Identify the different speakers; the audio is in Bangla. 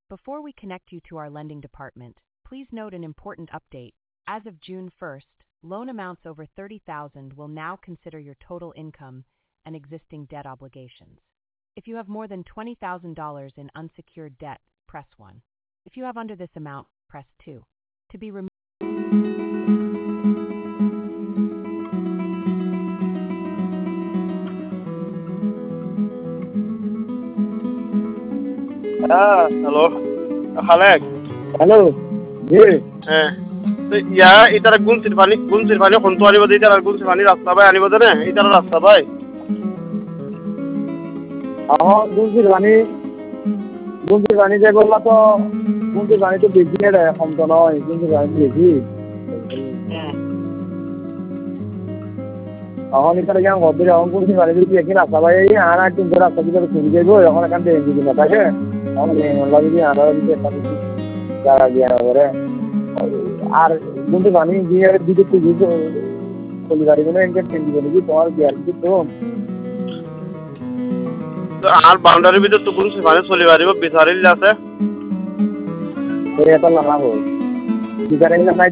Speaker 1: Before we connect you to our lending department, please note an important update. As of June 1st, loan amounts over $30,000 will now consider your total income and existing debt obligations. If you have more than $20,000 in unsecured debt, press 1. If you have under this amount, press 2. To be removed.
Speaker 2: Hello Khalek.
Speaker 3: Hello জি
Speaker 2: হ্যাঁ ইতারা গুনসির পানি কোন তো আনিব ইতারা গুনসির পানি রাস্তা ভাই আনিব দে ইতারা রাস্তা ভাই
Speaker 3: আমার গুঞ্জির পানি যে বললা তো গুঞ্জির পানি তো বেশি রে কম তো নয় গুঞ্জির পানি বেশি এখন এখানে কেমন ঘর এখন গুঞ্জির পানি যদি একই রাস্তা ভাই আর একদিন ধরে রাস্তা ভিতরে চলে যাইব এখন এখান থেকে যদি না থাকে এখন যদি আরো যদি একটা জায়গা দিয়ে করে আর গুঞ্জির পানি দিয়ে দিকে চলে গাড়িগুলো এনকে ট্রেন দিবে নাকি তোমার বিয়ার কিছু তো
Speaker 2: আর বাউন্ডারির ভিতর তো গুনসির পানি চলে পারিব বিচারিল আছে
Speaker 3: এটা লাগাবো বিচারিল না